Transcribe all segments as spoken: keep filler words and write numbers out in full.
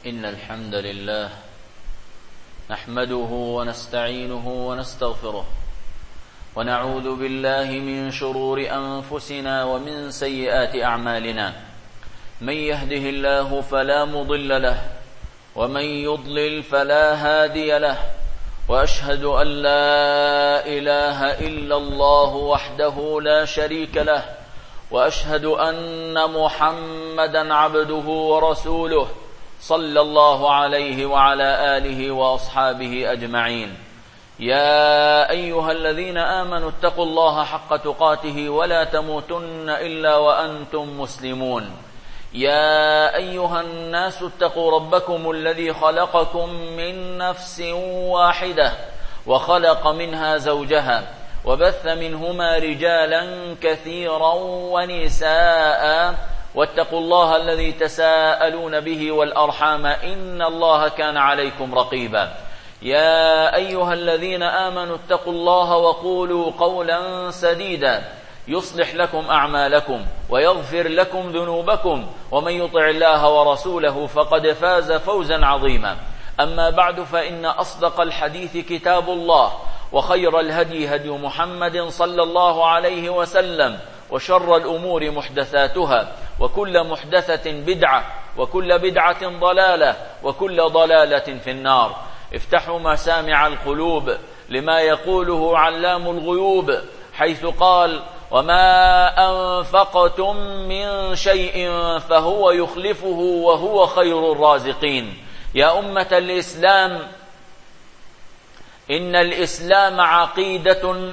إن الحمد لله نحمده ونستعينه ونستغفره ونعوذ بالله من شرور أنفسنا ومن سيئات أعمالنا. من يهده الله فلا مضل له ومن يضلل فلا هادي له، وأشهد أن لا إله إلا الله وحده لا شريك له، وأشهد أن محمدا عبده ورسوله صلى الله عليه وعلى آله وأصحابه أجمعين. يا أيها الذين آمنوا اتقوا الله حق تقاته ولا تموتن إلا وأنتم مسلمون. يا أيها الناس اتقوا ربكم الذي خلقكم من نفس واحدة وخلق منها زوجها وبث منهما رجالا كثيرا ونساء، واتقوا الله الذي تساءلون به والأرحام إن الله كان عليكم رقيبا. يا أيها الذين آمنوا اتقوا الله وقولوا قولا سديدا يصلح لكم أعمالكم ويغفر لكم ذنوبكم، ومن يطع الله ورسوله فقد فاز فوزا عظيما. أما بعد، فإن أصدق الحديث كتاب الله، وخير الهدي هدي محمد صلى الله عليه وسلم، وشر الأمور محدثاتها، وكل محدثة بدعة، وكل بدعة ضلالة، وكل ضلالة في النار. افتحوا مسامع القلوب لما يقوله علام الغيوب، حيث قال: وما أنفقتم من شيء فهو يخلفه وهو خير الرازقين. يا أمة الإسلام، إن الإسلام عقيدة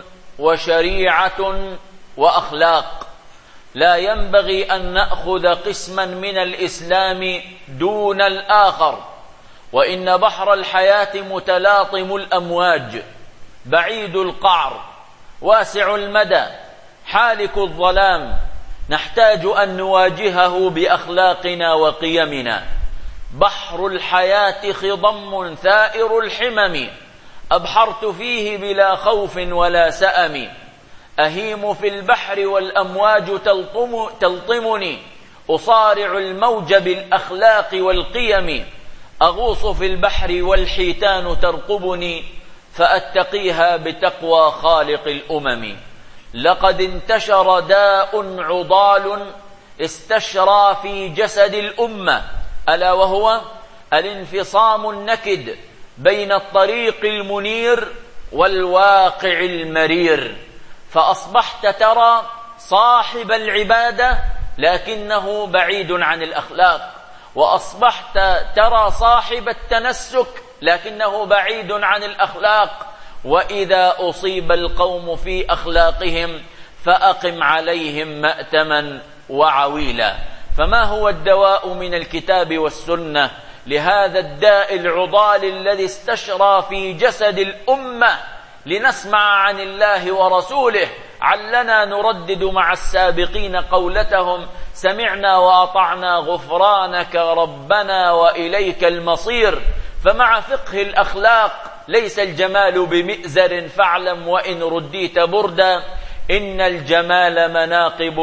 وشريعة وأخلاق، لا ينبغي أن نأخذ قسما من الإسلام دون الآخر. وإن بحر الحياة متلاطم الأمواج، بعيد القعر، واسع المدى، حالك الظلام، نحتاج أن نواجهه بأخلاقنا وقيمنا. بحر الحياة خضم ثائر الحمم، أبحرت فيه بلا خوف ولا سأم. أهيم في البحر والأمواج تلطم تلطمني، أصارع الموج بالأخلاق والقيم. أغوص في البحر والحيتان ترقبني، فأتقيها بتقوى خالق الأمم. لقد انتشر داء عضال استشرى في جسد الأمة، ألا وهو الانفصام النكد بين الطريق المنير والواقع المرير. فأصبحت ترى صاحب العبادة لكنه بعيد عن الأخلاق، وأصبحت ترى صاحب التنسك لكنه بعيد عن الأخلاق. وإذا أصيب القوم في أخلاقهم فأقم عليهم مأتما وعويلا. فما هو الدواء من الكتاب والسنة لهذا الداء العضال الذي استشرى في جسد الأمة؟ لنسمع عن الله ورسوله، علنا نردد مع السابقين قولتهم: سمعنا وأطعنا غفرانك ربنا وإليك المصير. فمع فقه الأخلاق ليس الجمال بمئزر، فاعلم وإن رديت بردا، إن الجمال مناقب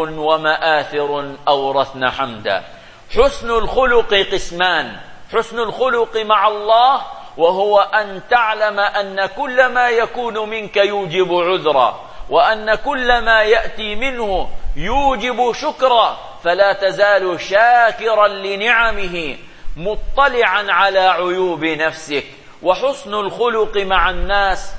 ومآثر أورثنا حمدا. حسن الخلق قسمان: حسن الخلق مع الله، وهو أن تعلم أن كل ما يكون منك يوجب عذرا، وأن كل ما يأتي منه يوجب شكرا، فلا تزال شاكرا لنعمه مطلعا على عيوب نفسك. وحسن الخلق مع الناس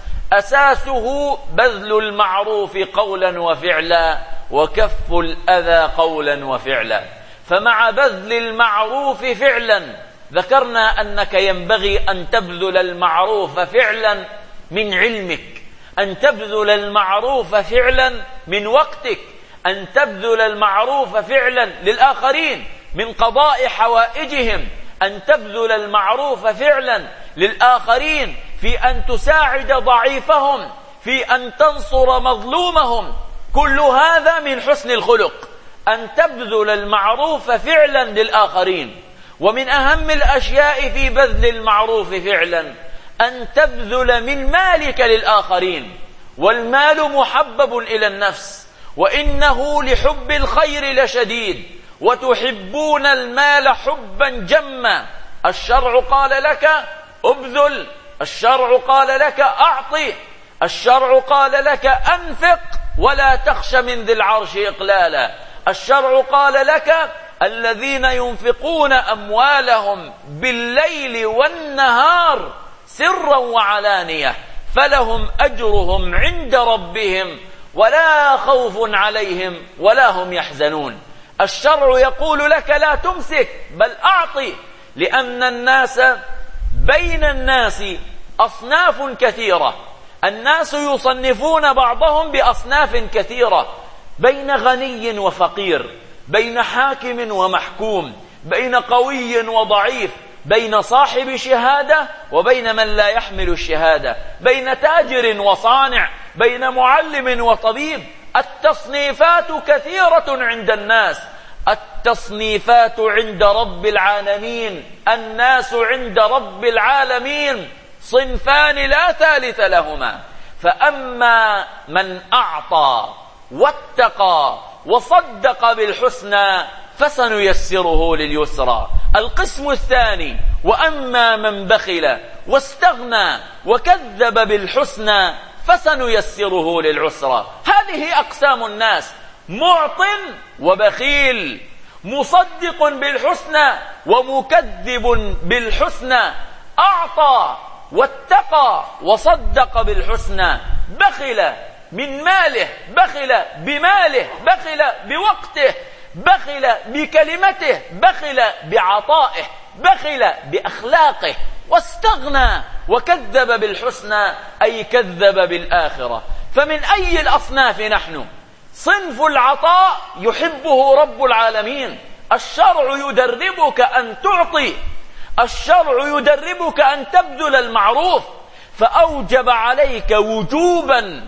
أساسه بذل المعروف قولا وفعلا، وكف الأذى قولا وفعلا. فمع بذل المعروف فعلا ذكرنا أنك ينبغي أن تبذل المعروف فعلا من علمك، أن تبذل المعروف فعلا من وقتك، أن تبذل المعروف فعلا للآخرين من قضاء حوائجهم، أن تبذل المعروف فعلا للآخرين في أن تساعد ضعيفهم، في أن تنصر مظلومهم. كل هذا من حسن الخلق، أن تبذل المعروف فعلا للآخرين. ومن أهم الأشياء في بذل المعروف فعلا أن تبذل من مالك للآخرين. والمال محبب إلى النفس، وإنه لحب الخير لشديد، وتحبون المال حبا جما. الشرع قال لك ابذل، الشرع قال لك أعطي، الشرع قال لك أنفق ولا تخش من ذي العرش إقلالا، الشرع قال لك الذين ينفقون أموالهم بالليل والنهار سرا وعلانية فلهم أجرهم عند ربهم ولا خوف عليهم ولا هم يحزنون. الشرع يقول لك لا تمسك بل أعطي، لأن الناس بين الناس أصناف كثيرة، الناس يصنفون بعضهم بأصناف كثيرة، بين غني وفقير، بين حاكم ومحكوم، بين قوي وضعيف، بين صاحب شهادة وبين من لا يحمل الشهادة، بين تاجر وصانع، بين معلم وطبيب. التصنيفات كثيرة عند الناس، التصنيفات عند رب العالمين، الناس عند رب العالمين صنفان لا ثالث لهما. فأما من أعطى واتقى وصدق بالحسنى فسنيسره لليسرى. القسم الثاني: وأما من بخل واستغنى وكذب بالحسنى فسنيسره للعسرى. هذه أقسام الناس: معط وبخيل، مصدق بالحسنى ومكذب بالحسنى، أعطى واتقى وصدق بالحسنى، بخل من ماله، بخل بماله، بخل بوقته، بخل بكلمته، بخل بعطائه، بخل بأخلاقه، واستغنى وكذب بالحسنى أي كذب بالآخرة. فمن أي الأصناف نحن؟ صنف العطاء يحبه رب العالمين، الشرع يدربك أن تعطي، الشرع يدربك أن تبذل المعروف، فأوجب عليك وجوبا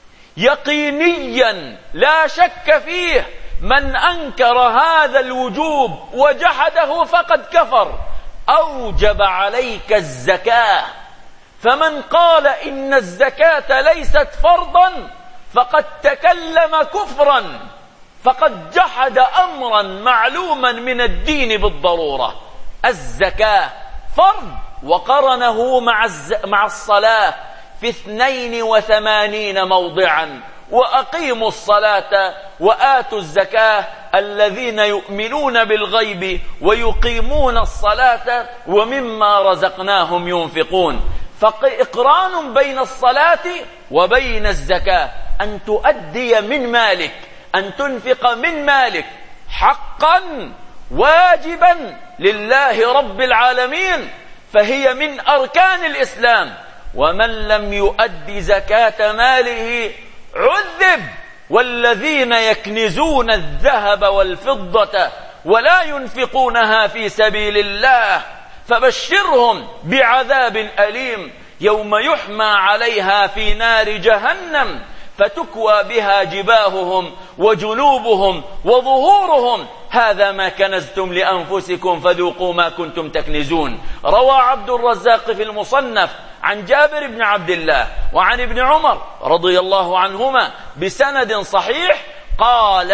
يقينيا لا شك فيه. من أنكر هذا الوجوب وجحده فقد كفر. أوجب عليك الزكاة، فمن قال إن الزكاة ليست فرضا فقد تكلم كفرا، فقد جحد أمرا معلوما من الدين بالضرورة. الزكاة فرض، وقرنه مع, الز... مع الصلاة في اثنين وثمانين موضعا: وأقيموا الصلاة وآتوا الزكاة الذين يؤمنون بالغيب ويقيمون الصلاة ومما رزقناهم ينفقون. فإقران بين الصلاة وبين الزكاة، أن تؤدي من مالك، أن تنفق من مالك حقا واجبا لله رب العالمين، فهي من أركان الإسلام. ومن لم يؤد زكاة ماله عذب. والذين يكنزون الذهب والفضة ولا ينفقونها في سبيل الله فبشرهم بعذاب أليم يوم يحمى عليها في نار جهنم فتكوى بها جباههم وجنوبهم وظهورهم هذا ما كنزتم لأنفسكم فذوقوا ما كنتم تكنزون. روى عبد الرزاق في المصنف عن جابر بن عبد الله وعن ابن عمر رضي الله عنهما بسند صحيح قال: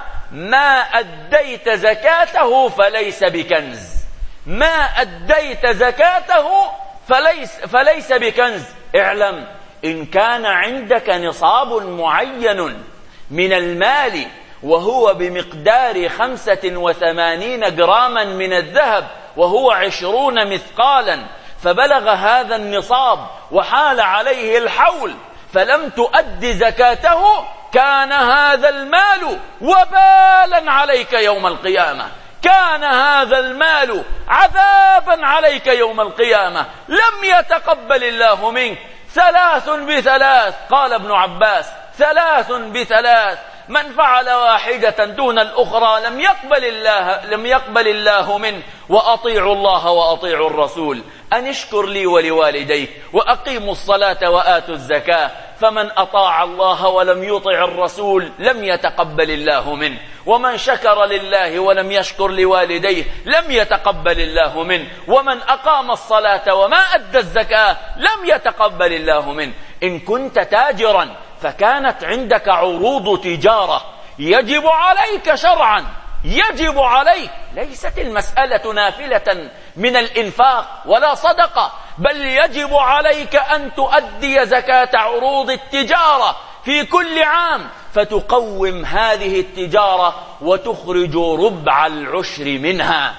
ما أديت زكاته فليس بكنز، ما أديت زكاته فليس, فليس بكنز. اعلم إن كان عندك نصاب معين من المال وهو بمقدار خمسة وثمانين جراما من الذهب وهو عشرون مثقالا، فبلغ هذا النصاب وحال عليه الحول فلم تؤد زكاته، كان هذا المال وبالا عليك يوم القيامة، كان هذا المال عذابا عليك يوم القيامة، لم يتقبل الله منك. ثلاث بثلاث، قال ابن عباس: ثلاث بثلاث، من فعل واحدة دون الأخرى لم يقبل الله لم يقبل الله منه. وأطيعوا الله وأطيعوا الرسول، أن اشكر لي ولوالديك وأقيموا الصلاة وآتوا الزكاة. فمن أطاع الله ولم يطع الرسول لم يتقبل الله منه، ومن شكر لله ولم يشكر لوالديه لم يتقبل الله منه، ومن أقام الصلاة وما أدى الزكاة لم يتقبل الله منه. إن كنت تاجرا فكانت عندك عروض تجارة يجب عليك شرعا يجب عليك. ليست المسألة نافلة من الإنفاق ولا صدقة، بل يجب عليك أن تؤدي زكاة عروض التجارة في كل عام، فتقوم هذه التجارة وتخرج ربع العشر منها.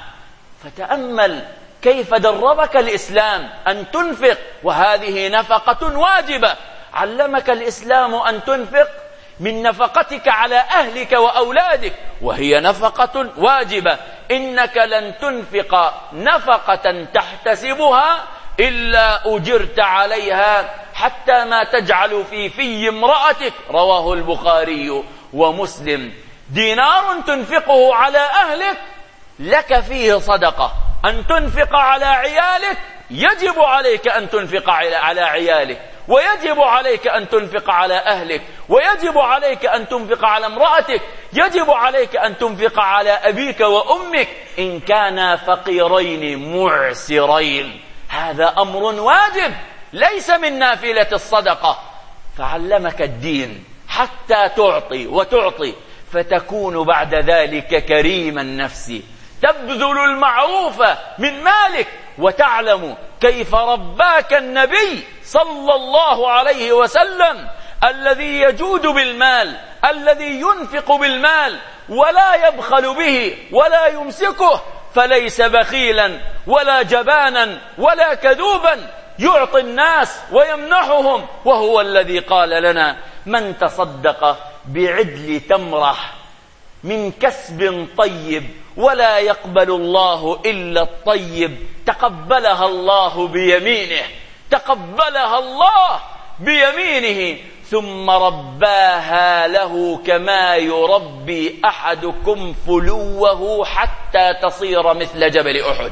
فتأمل كيف دربك الإسلام أن تنفق، وهذه نفقة واجبة. علمك الإسلام أن تنفق من نفقتك على أهلك وأولادك، وهي نفقة واجبة. إنك لن تنفق نفقة تحتسبها إلا أجرت عليها، حتى ما تجعل في في امرأتك، رواه البخاري ومسلم. دينار تنفقه على أهلك لك فيه صدقة. أن تنفق على عيالك يجب عليك أن تنفق على عيالك، ويجب عليك أن تنفق على أهلك، ويجب عليك أن تنفق على امرأتك، يجب عليك أن تنفق على أبيك وأمك إن كانا فقيرين معسرين. هذا أمر واجب ليس من نافلة الصدقة. فعلمك الدين حتى تعطي وتعطي، فتكون بعد ذلك كريم النفس، تبذل المعروف من مالك، وتعلم كيف رباك النبي صلى الله عليه وسلم، الذي يجود بالمال، الذي ينفق بالمال ولا يبخل به ولا يمسكه، فليس بخيلا ولا جبانا ولا كذوبا، يعطي الناس ويمنحهم. وهو الذي قال لنا: من تصدق بعدل تمرة من كسب طيب ولا يقبل الله إلا الطيب تقبلها الله بيمينه، تقبلها الله بيمينه، ثم رباها له كما يربي أحدكم فلوه حتى تصير مثل جبل أحد،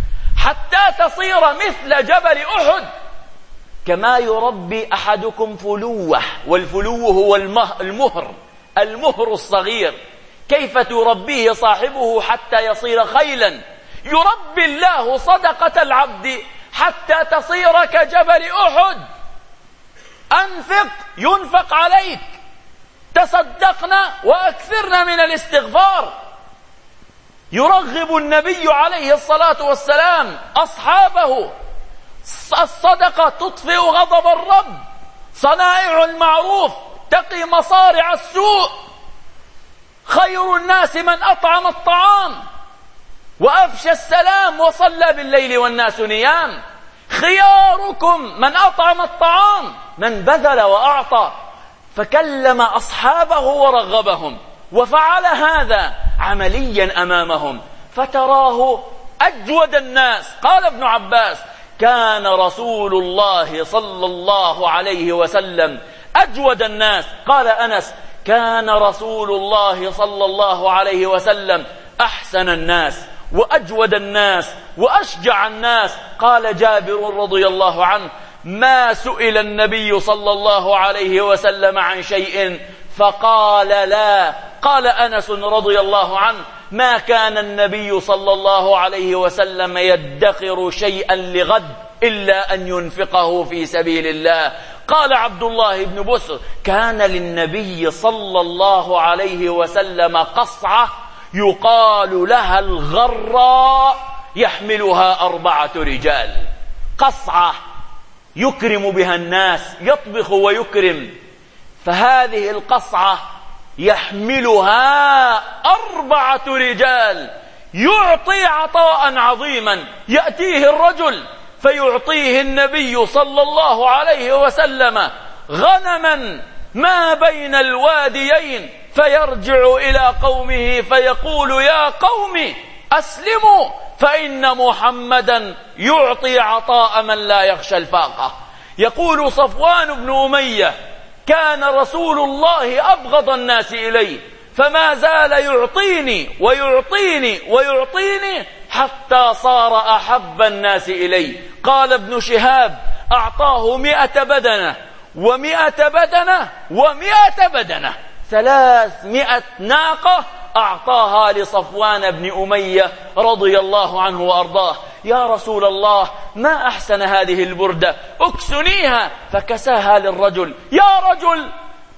حتى تصير مثل جبل أحد. كما يربي أحدكم فلوه، والفلو هو المهر، المهر الصغير. كيف تربيه صاحبه حتى يصير خيلا؟ يربي الله صدقة العبد حتى تصير كجبل أحد. أنفق ينفق عليك، تصدقنا وأكثرنا من الاستغفار. يرغب النبي عليه الصلاة والسلام أصحابه: الصدقة تطفئ غضب الرب، صنائع المعروف تقي مصارع السوء، خير الناس من أطعم الطعام وأفشى السلام وصلى بالليل والناس نيام، خياركم من أطعم الطعام من بذل وأعطى. فكلم أصحابه ورغبهم، وفعل هذا عمليا أمامهم، فتراه أجود الناس. قال ابن عباس: كان رسول الله صلى الله عليه وسلم أجود الناس. قال أنس: كان رسول الله صلى الله عليه وسلم أحسن الناس وأجود الناس وأشجع الناس. قال جابر رضي الله عنه: ما سئل النبي صلى الله عليه وسلم عن شيء فقال لا. قال أنس رضي الله عنه: ما كان النبي صلى الله عليه وسلم يدخر شيئا لغد إلا أن ينفقه في سبيل الله. قال عبد الله بن بسر: كان للنبي صلى الله عليه وسلم قصعة يقال لها الغراء يحملها أربعة رجال. قصعة يكرم بها الناس، يطبخ ويكرم، فهذه القصعة يحملها أربعة رجال، يعطي عطاء عظيما. يأتيه الرجل فيعطيه النبي صلى الله عليه وسلم غنما ما بين الواديين، فيرجع إلى قومه فيقول: يا قوم أسلموا فإن محمدا يعطي عطاء من لا يخشى الفاقة. يقول صفوان بن أمية: كان رسول الله أبغض الناس إليه، فما زال يعطيني ويعطيني ويعطيني حتى صار أحب الناس إليه. قال ابن شهاب: أعطاه مئة بدنة ومئة بدنة ومئة بدنة، ثلاثمائة ناقة أعطاها لصفوان بن أمية رضي الله عنه وأرضاه. يا رسول الله، ما أحسن هذه البردة، اكسنيها. فكساها للرجل. يا رجل،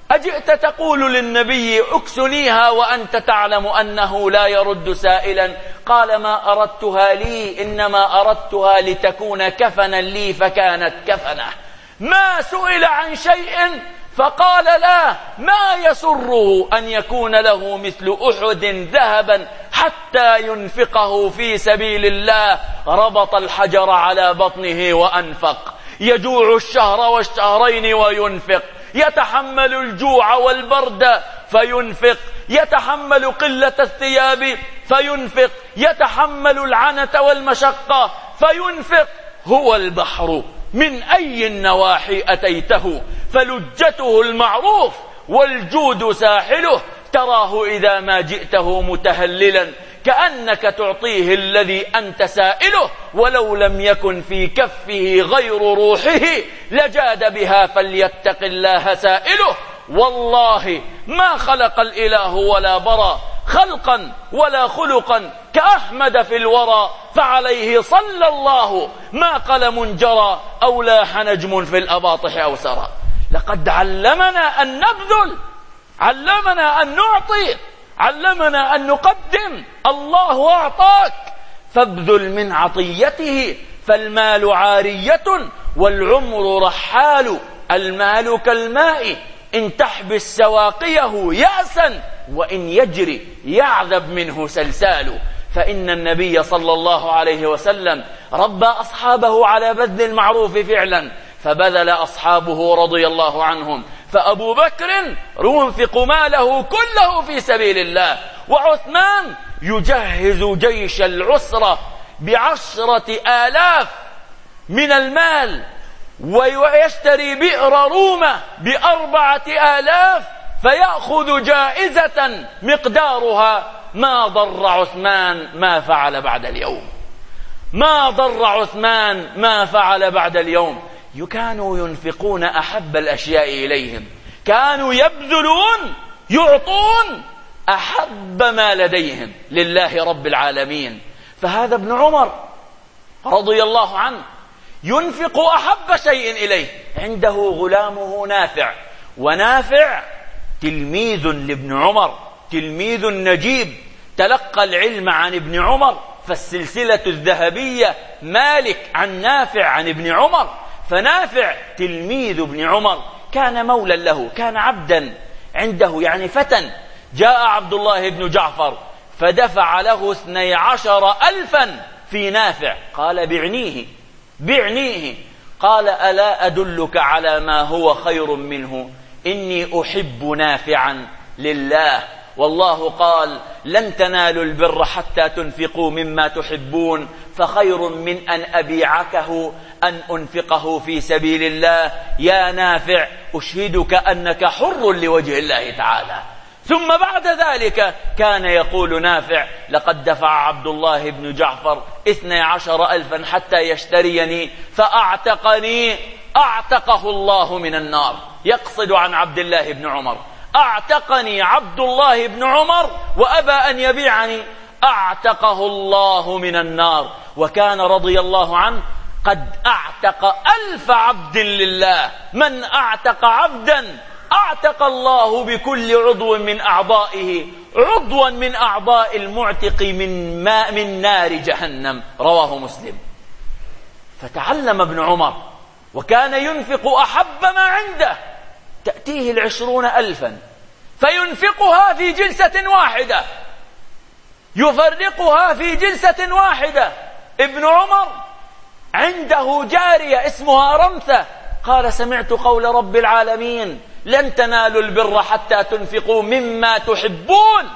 أجئت تقول للنبي اكسنيها وأنت تعلم أنه لا يرد سائلا؟ قال ما أردتها لي، إنما أردتها لتكون كفنا لي فكانت كفنه. ما سئل عن شيء فقال لا، ما يسره أن يكون له مثل أحد ذهبا حتى ينفقه في سبيل الله. ربط الحجر على بطنه وأنفق، يجوع الشهر والشهرين وينفق، يتحمل الجوع والبرد فينفق، يتحمل قلة الثياب فينفق، يتحمل العنة والمشقة فينفق. هو البحر من أي النواحي أتيته، فلجته المعروف والجود ساحله. تراه إذا ما جئته متهللا كأنك تعطيه الذي أنت سائله، ولو لم يكن في كفه غير روحه لجاد بها، فليتق الله سائله. والله ما خلق الإله ولا برى خلقا ولا خلقا كأحمد في الورى، فعليه صلى الله ما قلم جرى أو لاح نجم في الأباطح أو سرى. لقد علمنا أن نبذل، علمنا أن نعطي، علمنا أن نقدم. الله أعطاك فابذل من عطيته، فالمال عارية والعمر رحال. المال كالماء إن تحبس سواقيه يأسا، وإن يجري يعذب منه سلسال. فإن النبي صلى الله عليه وسلم ربى أصحابه على بذل المعروف فعلا، فبذل أصحابه رضي الله عنهم. فأبو بكر ينفق ماله كله في سبيل الله، وعثمان يجهز جيش العسرة بعشرة آلاف من المال، ويشتري بئر رومة بأربعة آلاف، فيأخذ جائزة مقدارها ما ضر عثمان ما فعل بعد اليوم، ما ضر عثمان ما فعل بعد اليوم. كانوا ينفقون أحب الأشياء إليهم، كانوا يبذلون يعطون أحب ما لديهم لله رب العالمين. فهذا ابن عمر رضي الله عنه ينفق أحب شيء إليه. عنده غلامه نافع، ونافع تلميذ لابن عمر، تلميذ نجيب، تلقى العلم عن ابن عمر، فالسلسلة الذهبية مالك عن نافع عن ابن عمر. فنافع تلميذ ابن عمر كان مولا له، كان عبدا عنده يعني فتى. جاء عبد الله بن جعفر فدفع له اثني عشر ألفا في نافع، قال بعنيه بعنيه. قال ألا أدلك على ما هو خير منه؟ إني أحب نافعا لله، والله قال لن تنالوا البر حتى تنفقوا مما تحبون، فخير من أن أبيعكه أن أنفقه في سبيل الله. يا نافع أشهدك أنك حر لوجه الله تعالى. ثم بعد ذلك كان يقول نافع لقد دفع عبد الله بن جعفر اثني عشر ألفا حتى يشتريني فأعتقني، أعتقه الله من النار. يقصد عن عبد الله بن عمر، أعتقني عبد الله بن عمر وأبى أن يبيعني، أعتقه الله من النار. وكان رضي الله عنه قد أعتق ألف عبد لله. من أعتق عبدا أعتق الله بكل عضو من أعضائه عضوا من أعضاء المعتق من ماء من نار جهنم، رواه مسلم. فتعلم ابن عمر وكان ينفق أحب ما عنده، تأتيه العشرون ألفا فينفقها في جلسة واحدة، يفرقها في جلسة واحدة. ابن عمر عنده جارية اسمها رمثة، قال سمعت قول رب العالمين لن تنالوا البر حتى تنفقوا مما تحبون،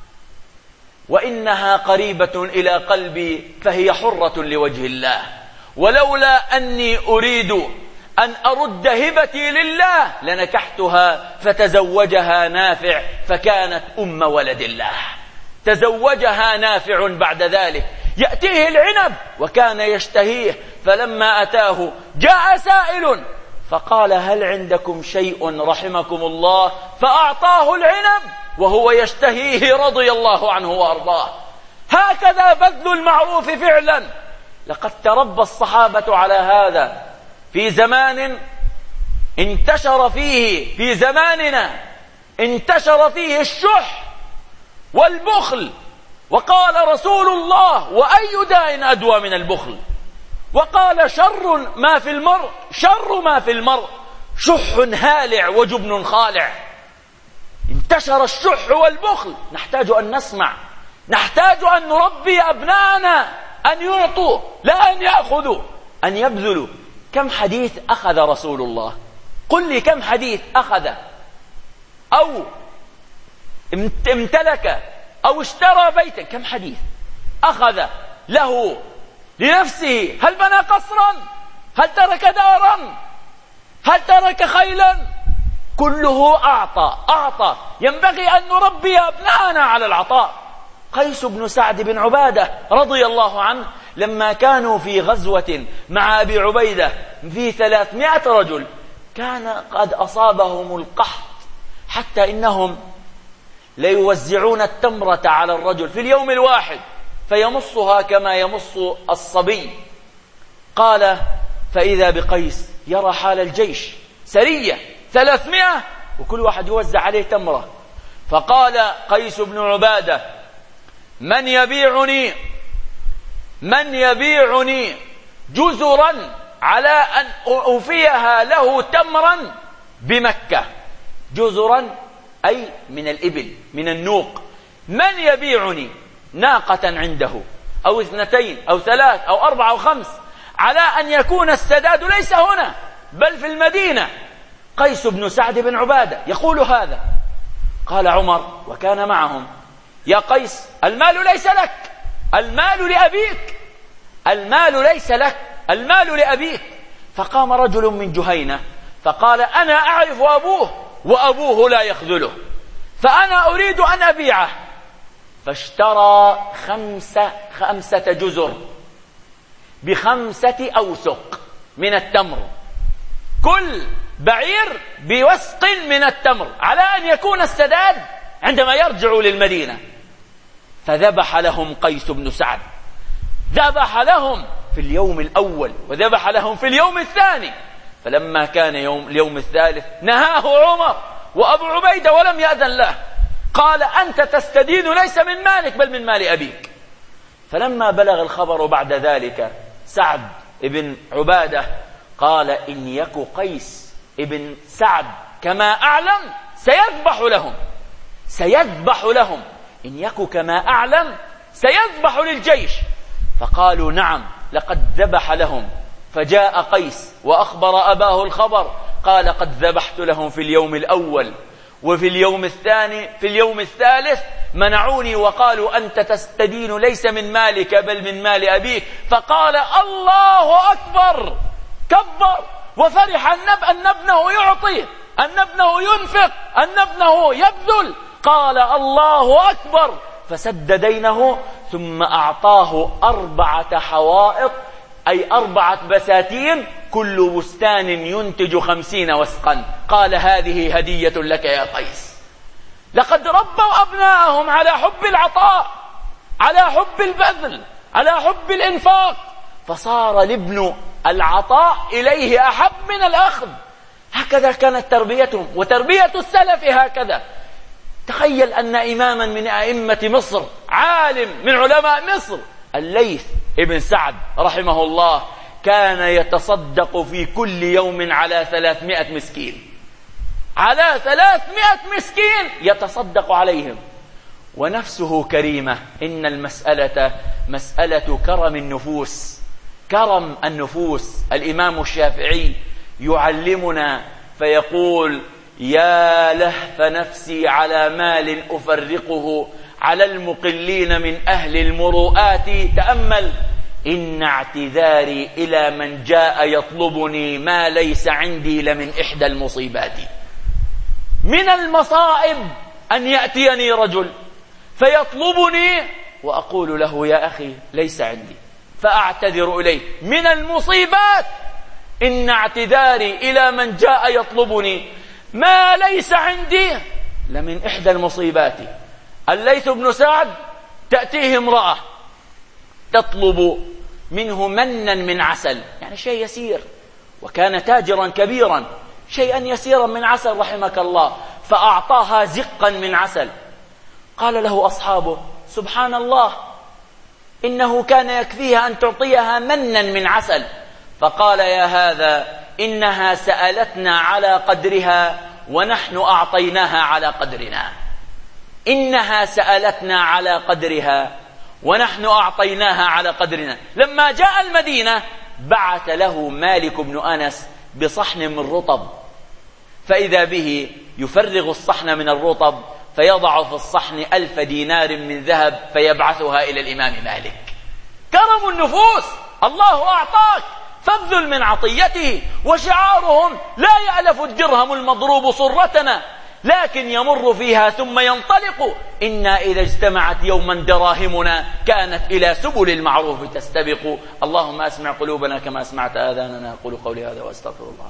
وإنها قريبة إلى قلبي فهي حرة لوجه الله، ولولا أني أريد أن أرد هبتي لله لنكحتها. فتزوجها نافع فكانت أم ولد الله. تزوجها نافع بعد ذلك. يأتيه العنب وكان يشتهيه، فلما أتاه جاء سائل فقال هل عندكم شيء رحمكم الله؟ فأعطاه العنب وهو يشتهيه رضي الله عنه وأرضاه. هكذا بذل المعروف فعلا. لقد تربى الصحابة على هذا في زمان انتشر فيه في زماننا، انتشر فيه الشح والبخل. وقال رسول الله: وأي داء أدوى من البخل؟ وقال: شر ما في المرء شر ما في المرء شح هالع وجبن خالع. انتشر الشح والبخل. نحتاج أن نسمع، نحتاج أن نربي أبناءنا أن يعطوا لا أن يأخذوا، أن يبذلوا. كم حديث أخذ رسول الله؟ قل لي كم حديث أخذ أو امتلك أو اشترى بيتا؟ كم حديث أخذ له لنفسه؟ هل بنى قصرا؟ هل ترك دارا؟ هل ترك خيلا؟ كله أعطى أعطى. ينبغي أن نربي أبناءنا على العطاء. قيس بن سعد بن عبادة رضي الله عنه لما كانوا في غزوة مع أبي عبيدة في ثلاثمائة رجل، كان قد أصابهم القحط حتى إنهم ليوزعون التمرة على الرجل في اليوم الواحد فيمصها كما يمص الصبي. قال: فإذا بقيس يرى حال الجيش، سرية ثلاثمائة وكل واحد يوزع عليه تمرة. فقال قيس بن عبادة: من يبيعني من يبيعني جزرا على أن أوفيها له تمرا بمكة؟ جزرا أي من الإبل، من النوق. من يبيعني ناقة عنده أو اثنتين أو ثلاث أو أربع أو خمس على أن يكون السداد ليس هنا بل في المدينة؟ قيس بن سعد بن عبادة يقول هذا. قال عمر وكان معهم: يا قيس، المال ليس لك، المال لأبيك، المال ليس لك، المال لأبيك. فقام رجل من جهينة فقال: أنا أعرف أبوه وأبوه لا يخذله، فأنا أريد أن أبيعه. فاشترى خمسة, خمسة جزر بخمسة أوسق من التمر، كل بعير بوسق من التمر، على أن يكون السداد عندما يرجعوا للمدينة. فذبح لهم قيس بن سعد، ذبح لهم في اليوم الأول وذبح لهم في اليوم الثاني. فلما كان يوم اليوم الثالث نهاه عمر وأبو عبيدة ولم يأذن له، قال: أنت تستدين ليس من مالك بل من مال أبيك. فلما بلغ الخبر بعد ذلك سعد بن عبادة قال: إن يك قيس ابن سعد كما أعلم سيذبح لهم، سيذبح لهم، إن يك كما أعلم سيذبح للجيش. فقالوا: نعم لقد ذبح لهم. فجاء قيس وأخبر أباه الخبر، قال: قد ذبحت لهم في اليوم الأول وفي اليوم الثاني، في اليوم الثالث منعوني وقالوا: أنت تستدين ليس من مالك بل من مال أبيك. فقال: الله أكبر، كبر وفرح أن ابنه يعطي، أن ابنه ينفق، أن ابنه يبذل. قال: الله أكبر، فسد دينه ثم أعطاه أربعة حوائط، أي أربعة بساتين، كل بستان ينتج خمسين وسقا. قال: هذه هدية لك يا قيس. لقد ربوا أبناءهم على حب العطاء، على حب البذل، على حب الإنفاق، فصار الابن العطاء إليه أحب من الأخذ. هكذا كانت تربيتهم، وتربية السلف هكذا. تخيل أن إماما من أئمة مصر، عالم من علماء مصر، الليث ابن سعد رحمه الله، كان يتصدق في كل يوم على ثلاثمائة مسكين، على ثلاثمائة مسكين يتصدق عليهم، ونفسه كريمة. إن المسألة مسألة كرم النفوس، كرم النفوس. الإمام الشافعي يعلمنا فيقول: يا لهف نفسي على مال أفرقه على المقلين من أهل المروءات. تأمل: إن اعتذاري إلى من جاء يطلبني ما ليس عندي لمن إحدى المصيبات. من المصائب أن يأتيني رجل فيطلبني وأقول له: يا أخي ليس عندي، فأعتذر إليه. من المصيبات إن اعتذاري إلى من جاء يطلبني ما ليس عندي لمن إحدى المصيبات. الليث بن سعد تأتيه امرأة تطلب منه منا من عسل، يعني شيء يسير، وكان تاجرا كبيرا، شيئا يسيرا من عسل رحمك الله، فأعطاها زقا من عسل. قال له أصحابه: سبحان الله، إنه كان يكفيها أن تعطيها منا من عسل. فقال: يا هذا، إنها سألتنا على قدرها ونحن أعطيناها على قدرنا. إنها سألتنا على قدرها ونحن أعطيناها على قدرنا. لما جاء المدينة بعث له مالك بن أنس بصحن من رطب، فإذا به يفرغ الصحن من الرطب فيضع في الصحن ألف دينار من ذهب فيبعثها إلى الإمام مالك. كرم النفوس، الله أعطاك فابذل من عطيته. وشعارهم: لا يألف الدرهم المضروب صرتنا، لكن يمر فيها ثم ينطلق. إنا إذا اجتمعت يوما دراهمنا كانت إلى سبل المعروف تستبق. اللهم أسمع قلوبنا كما أسمعت آذاننا. أقول قولي هذا وأستغفر الله.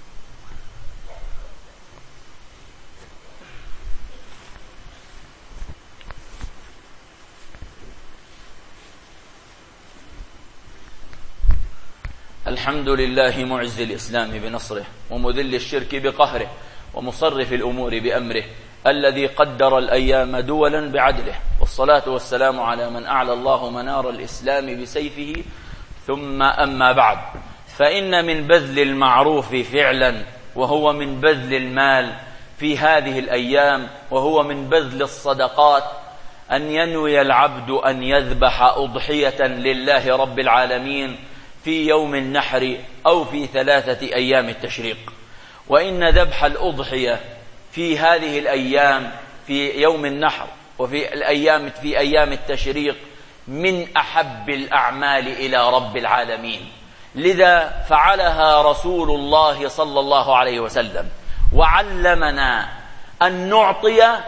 الحمد لله معز الإسلام بنصره، ومذل الشرك بقهره، ومصرف الأمور بأمره، الذي قدر الأيام دولا بعدله. والصلاة والسلام على من أعلى الله منار الإسلام بسيفه. ثم أما بعد، فإن من بذل المعروف فعلا، وهو من بذل المال في هذه الأيام، وهو من بذل الصدقات، أن ينوي العبد أن يذبح أضحية لله رب العالمين في يوم النحر أو في ثلاثة أيام التشريق. وإن ذبح الأضحية في هذه الأيام في يوم النحر وفي الأيام في أيام التشريق من أحب الأعمال إلى رب العالمين، لذا فعلها رسول الله صلى الله عليه وسلم، وعلمنا أن نعطي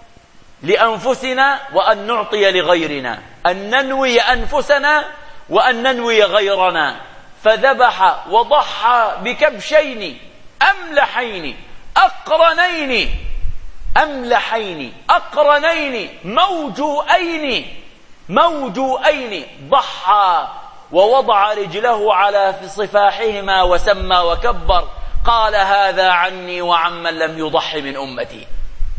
لأنفسنا وأن نعطي لغيرنا، أن ننوي أنفسنا وأن ننوي غيرنا. فذبح وضحى بكبشين أملحين أقرنين أملحين أقرنين موجوئين موجوئين ضحى ووضع رجله على صفاحهما وسمى وكبر. قال: هذا عني وعمن لم يضح من أمتي.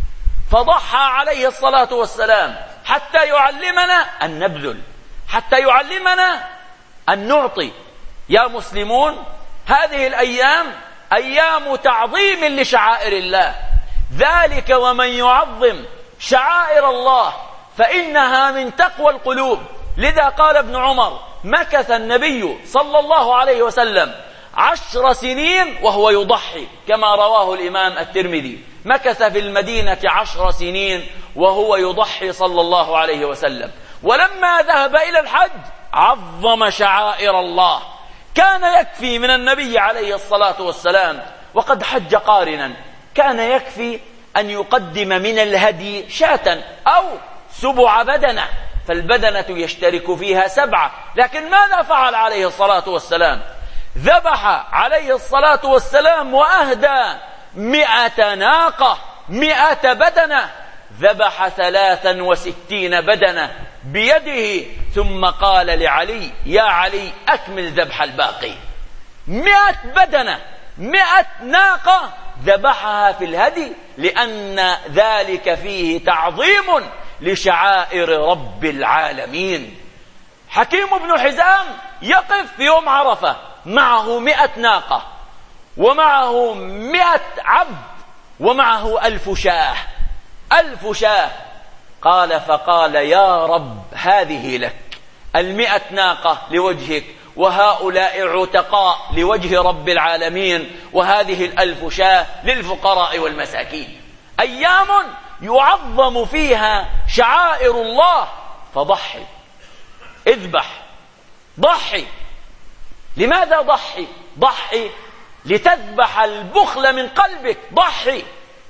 فضحى عليه الصلاة والسلام حتى يعلمنا أن نبذل، حتى يعلمنا أن نعطي. يا مسلمون، هذه الأيام أيام تعظيم لشعائر الله، ذلك ومن يعظم شعائر الله فإنها من تقوى القلوب. لذا قال ابن عمر: مكث النبي صلى الله عليه وسلم عشر سنين وهو يضحي، كما رواه الإمام الترمذي. مكث في المدينة عشر سنين وهو يضحي صلى الله عليه وسلم. ولما ذهب إلى الحج عظم شعائر الله. كان يكفي من النبي عليه الصلاة والسلام، وقد حج قارنا، كان يكفي أن يقدم من الهدي شاة أو سبع بدنة، فالبدنة يشترك فيها سبعة. لكن ماذا فعل عليه الصلاة والسلام؟ ذبح عليه الصلاة والسلام وأهدى مئة ناقة، مئة بدنة. ذبح ثلاثا وستين بدنة بيده، ثم قال لعلي: يا علي، أكمل ذبح الباقي. مئة بدنة، مئة ناقة ذبحها في الهدي، لأن ذلك فيه تعظيم لشعائر رب العالمين. حكيم بن حزام يقف في يوم عرفة، معه مئة ناقة ومعه مئة عبد ومعه ألف شاه، ألف شاه. قال فقال: يا رب، هذه لك، المئة ناقة لوجهك، وهؤلاء عتقاء لوجه رب العالمين، وهذه الألف شاه للفقراء والمساكين. أيام يعظم فيها شعائر الله، فضحي، اذبح، ضحي. لماذا ضحي؟ ضحي لتذبح البخل من قلبك، ضحي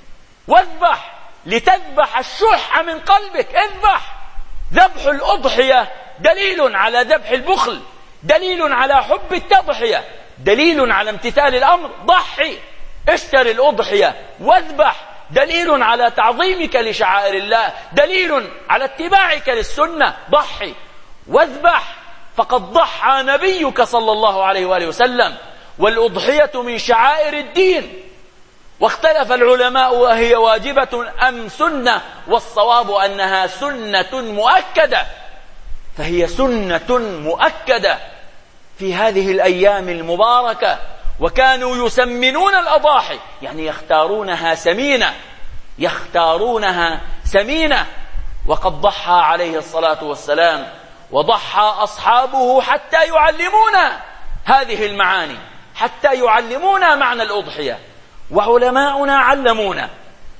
واذبح لتذبح الشح من قلبك، اذبح. ذبح الأضحية دليل على ذبح البخل، دليل على حب التضحية، دليل على امتثال الأمر. ضحي، اشتري الأضحية واذبح، دليل على تعظيمك لشعائر الله، دليل على اتباعك للسنة. ضحي واذبح، فقد ضحى نبيك صلى الله عليه وآله وسلم. والأضحية من شعائر الدين، واختلف العلماء وهي واجبة أم سنة، والصواب أنها سنة مؤكدة، فهي سنة مؤكدة في هذه الأيام المباركة. وكانوا يسمنون الأضاحي، يعني يختارونها سمينة، يختارونها سمينة. وقد ضحى عليه الصلاة والسلام وضحى أصحابه حتى يعلمونا هذه المعاني، حتى يعلمونا معنى الأضحية. وعلماؤنا علمونا،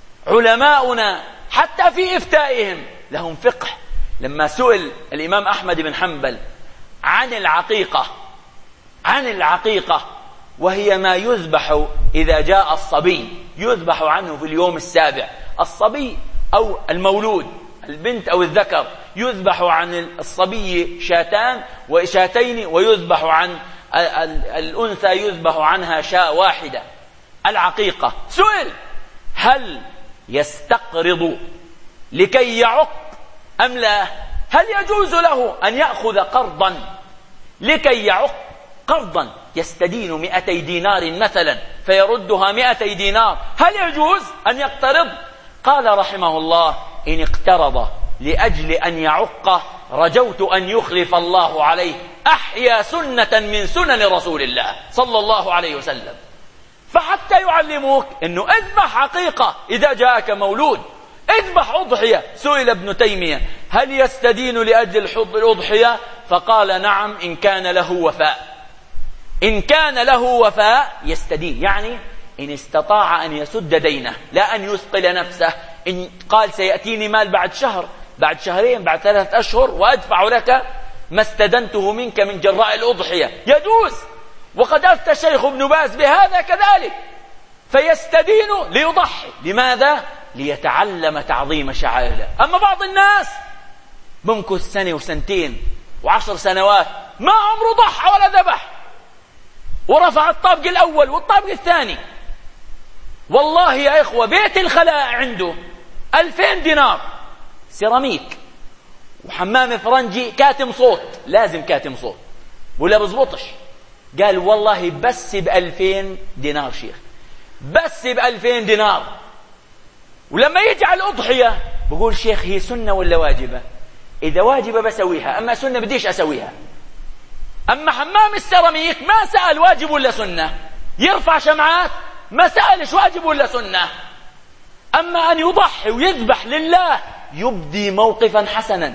علماؤنا حتى في إفتائهم لهم فقه. لما سئل الإمام أحمد بن حنبل عن العقيقة، عن العقيقة وهي ما يذبح إذا جاء الصبي، يذبح عنه في اليوم السابع. الصبي أو المولود، البنت أو الذكر، يذبح عن الصبي شاتان وشاتين، ويذبح عن الأنثى يذبح عنها شاة واحدة، العقيقة. سئل هل يستقرض لكي يعق أم لا؟ هل يجوز له أن يأخذ قرضا لكي يعق؟ قرضا يستدين مئتي دينار مثلا فيردها مئتي دينار، هل يجوز أن يقترض؟ قال رحمه الله إن اقترض لأجل أن يعق رجوت أن يخلف الله عليه أحيا سنة من سنن رسول الله صلى الله عليه وسلم. فحتى يعلموك أنه اذبح حقيقة إذا جاءك مولود، اذبح أضحية. سئل ابن تيمية هل يستدين لأجل الأضحية؟ فقال نعم إن كان له وفاء، إن كان له وفاء يستدين، يعني إن استطاع أن يسد دينه لا أن يثقل نفسه. إن قال سيأتيني مال بعد شهر، بعد شهرين، بعد ثلاثة أشهر وأدفع لك ما استدنته منك من جراء الأضحية، يجوز. وقد أفتى الشيخ ابن باز بهذا كذلك، فيستدين ليضحي. لماذا؟ ليتعلم تعظيم شعائر الله. أما بعض الناس بمكث سنة وسنتين وعشر سنوات ما عمره ضحى ولا ذبح، ورفع الطابق الأول والطابق الثاني. والله يا إخوة بيت الخلاء عنده ألفين دينار سيراميك وحمام فرنجي كاتم صوت، لازم كاتم صوت ولا بزبطش. قال والله بس بألفين دينار شيخ، بس بألفين دينار. ولما يجعل أضحية بقول شيخ هي سنة ولا واجبة؟ إذا واجبة بسويها، أما سنة بديش أسويها. أما حمام السيراميك ما سأل واجب ولا سنة، يرفع شمعات ما سألش واجب ولا سنة. أما أن يضحي ويذبح لله يبدي موقفا حسنا،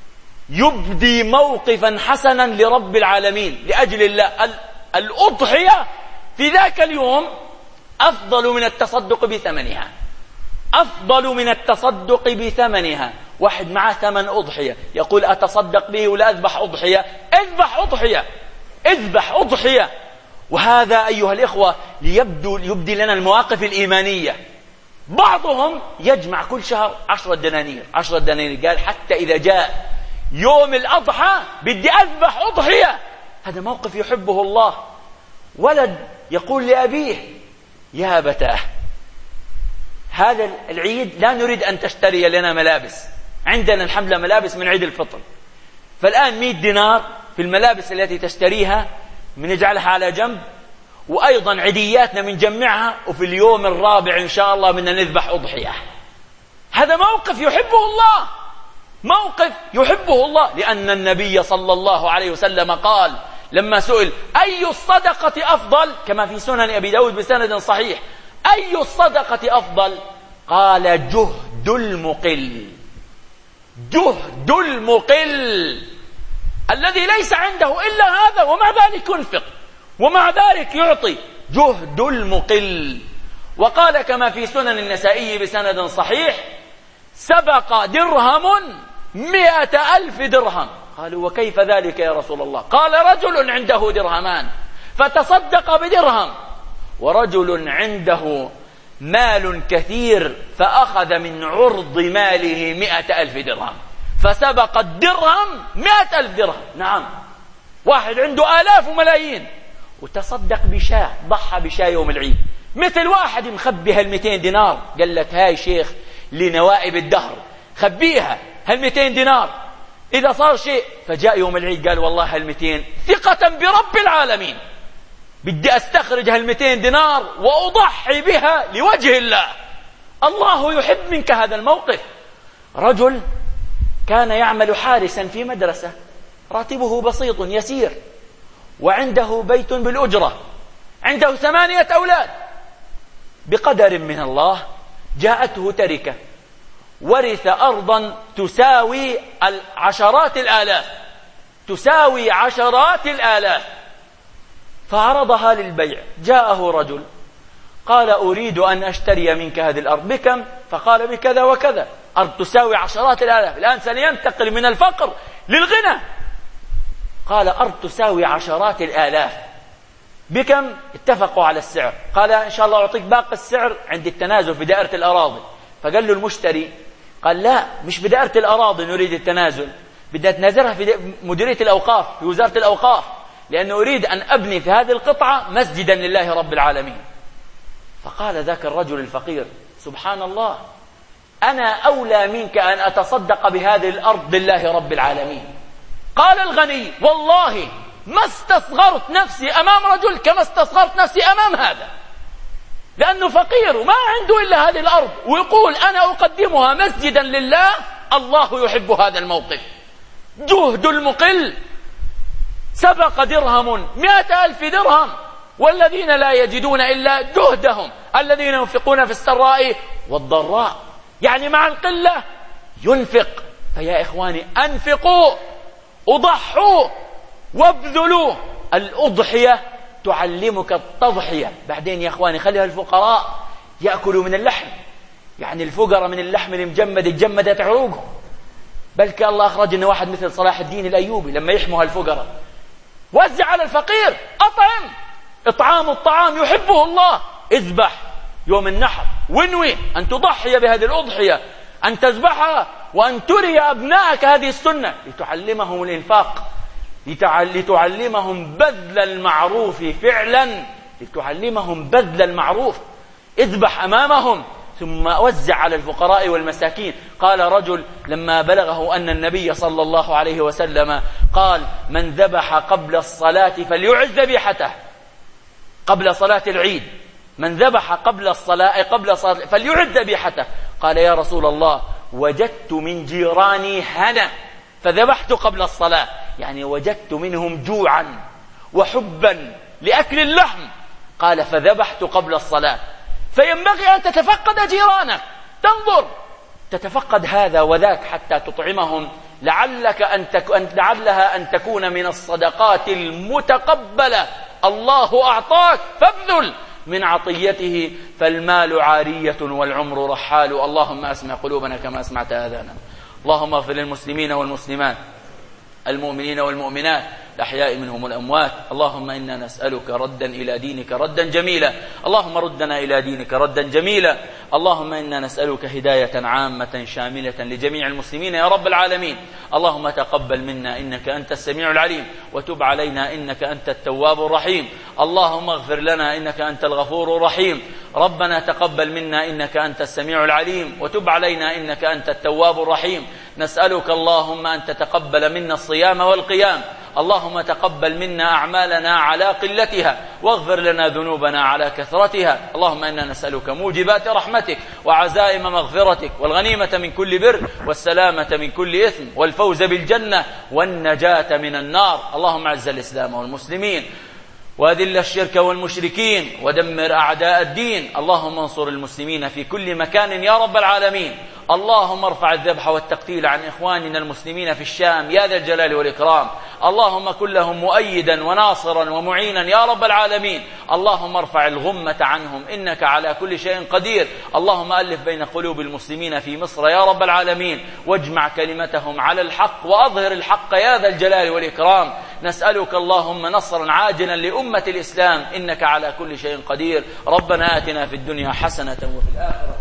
يبدي موقفا حسنا لرب العالمين لأجل الله. الأضحية في ذاك اليوم أفضل من التصدق بثمنها، أفضل من التصدق بثمنها. واحد معه ثمن أضحية يقول أتصدق به ولا أذبح أضحية؟ اذبح أضحية، اذبح أضحية. وهذا أيها الإخوة ليبدو يبدي لنا المواقف الإيمانية. بعضهم يجمع كل شهر عشرة دنانير، عشرة دنانير، قال حتى إذا جاء يوم الأضحى بدي أذبح أضحية. هذا موقف يحبه الله. ولد يقول لأبيه يا أبتاه هذا العيد لا نريد أن تشتري لنا ملابس، عندنا الحملة ملابس من عيد الفطر، فالآن مئة دينار في الملابس التي تشتريها بنجعلها على جنب، وأيضا عيدياتنا بنجمعها، وفي اليوم الرابع إن شاء الله بدنا نذبح أضحية. هذا موقف يحبه الله، موقف يحبه الله، لأن النبي صلى الله عليه وسلم قال لما سئل أي الصدقة أفضل، كما في سنن أبي داود بسند صحيح، أي الصدقة أفضل؟ قال جهد المقل، جهد المقل الذي ليس عنده إلا هذا ومع ذلك ينفق ومع ذلك يعطي، جهد المقل. وقال كما في سنن النسائي بسند صحيح سبق درهم مئة ألف درهم. قالوا وكيف ذلك يا رسول الله؟ قال رجل عنده درهمان فتصدق بدرهم، ورجل عنده مال كثير فأخذ من عرض ماله مئة ألف درهم، فسبق الدرهم مئة ألف درهم. نعم، واحد عنده آلاف وملايين وتصدق بشاة، ضحى بشاة يوم العيد، مثل واحد مخبي هالمئتين دينار قال لك هاي شيخ لنوائب الدهر خبيها هالمئتين دينار، إذا صار شيء فجاء يوم العيد قال والله هالمئتين ثقة برب العالمين، بدي أستخرج هالمئتين دينار وأضحي بها لوجه الله. الله يحب منك هذا الموقف. رجل كان يعمل حارسا في مدرسة، راتبه بسيط يسير، وعنده بيت بالأجرة، عنده ثمانية أولاد. بقدر من الله جاءته تركة، ورث أرضا تساوي عشرات الآلاف، تساوي عشرات الآلاف، فعرضها للبيع. جاءه رجل قال أريد أن أشتري منك هذه الأرض. بكم؟ فقال بكذا وكذا. أرض تساوي عشرات الآلاف، الآن سينتقل من الفقر للغنى. قال أرض تساوي عشرات الآلاف، بكم؟ اتفقوا على السعر. قال إن شاء الله أعطيك باقي السعر عند التنازل في دائرة الأراضي. فقال له المشتري، قال لا، مش بدائرة الأراضي نريد التنازل، بدي أتنازلها في مديرية الأوقاف، في وزارة الأوقاف، لأنه أريد أن أبني في هذه القطعة مسجدا لله رب العالمين. فقال ذاك الرجل الفقير سبحان الله، أنا أولى منك أن أتصدق بهذه الأرض لله رب العالمين. قال الغني والله ما استصغرت نفسي أمام رجل كما استصغرت نفسي أمام هذا، لأنه فقير وما عنده إلا هذه الأرض، ويقول أنا أقدمها مسجدا لله. الله يحب هذا الموقف. جهد المقل سبق درهم مئة ألف درهم، والذين لا يجدون إلا جهدهم الذين ينفقون في السراء والضراء، يعني مع القلة ينفق. فيا إخواني أنفقوا، أضحوا وابذلوا. الأضحية تعلمك التضحية. بعدين يا إخواني خليها الفقراء يأكلوا من اللحم، يعني الفقراء من اللحم المجمد الجمدت عروقهم. بل كان الله أخرج لنا واحد مثل صلاح الدين الأيوبي لما يحموا الفقراء وزع على الفقير، أطعم. إطعام الطعام يحبه الله. اذبح يوم النحر وانوي أن تضحي بهذه الأضحية، أن تذبحها وأن تري أبنائك هذه السنة لتعلمهم الإنفاق، لتعلمهم بذل المعروف فعلا، لتعلمهم بذل المعروف. اذبح أمامهم ثم وزع على الفقراء والمساكين. قال رجل لما بلغه أن النبي صلى الله عليه وسلم قال من ذبح قبل الصلاة فليعز ذبيحته، قبل صلاة العيد، من ذبح قبل الصلاة قبل صلاة فليعز ذبيحته. قال يا رسول الله وجدت من جيراني هنا فذبحت قبل الصلاة، يعني وجدت منهم جوعا وحبا لأكل اللحم. قال فذبحت قبل الصلاة. فينبغي أن تتفقد جيرانك، تنظر تتفقد هذا وذاك حتى تطعمهم، لعلك أن تك... لعلها أن تكون من الصدقات المتقبلة. الله أعطاك فابذل من عطيته، فالمال عارية والعمر رحال. اللهم أسمع قلوبنا كما أسمعت آذانا. اللهم اغفر للمسلمين والمسلمات، المؤمنين والمؤمنات، الأحياء منهم الأموات. اللهم إنا نسألك ردا إلى دينك ردا جميلا. اللهم ردنا إلى دينك ردا جميلا. اللهم إنا نسألك هداية عامة شاملة لجميع المسلمين يا رب العالمين. اللهم تقبل منا إنك أنت السميع العليم، وتب علينا إنك أنت التواب الرحيم. اللهم اغفر لنا إنك أنت الغفور الرحيم. ربنا تقبل منا إنك أنت السميع العليم، وتب علينا إنك أنت التواب الرحيم. نسألك اللهم أن تتقبل منا الصيام والقيام. اللهم تقبل منا أعمالنا على قلتها، واغفر لنا ذنوبنا على كثرتها. اللهم إنا نسألك موجبات رحمتك وعزائم مغفرتك، والغنيمة من كل بر، والسلامة من كل إثم، والفوز بالجنة، والنجاة من النار. اللهم أعز الإسلام والمسلمين، وأذل الشرك والمشركين، ودمر أعداء الدين. اللهم انصر المسلمين في كل مكان يا رب العالمين. اللهم ارفع الذبح والتقتيل عن إخواننا المسلمين في الشام يا ذا الجلال والإكرام. اللهم كن لهم مؤيدا وناصرا ومعينا يا رب العالمين. اللهم ارفع الغمة عنهم إنك على كل شيء قدير. اللهم ألف بين قلوب المسلمين في مصر يا رب العالمين، واجمع كلمتهم على الحق، وأظهر الحق يا ذا الجلال والإكرام. نسألك اللهم نصرا عاجلا لأمة الإسلام إنك على كل شيء قدير. ربنا آتنا في الدنيا حسنة وفي الآخرة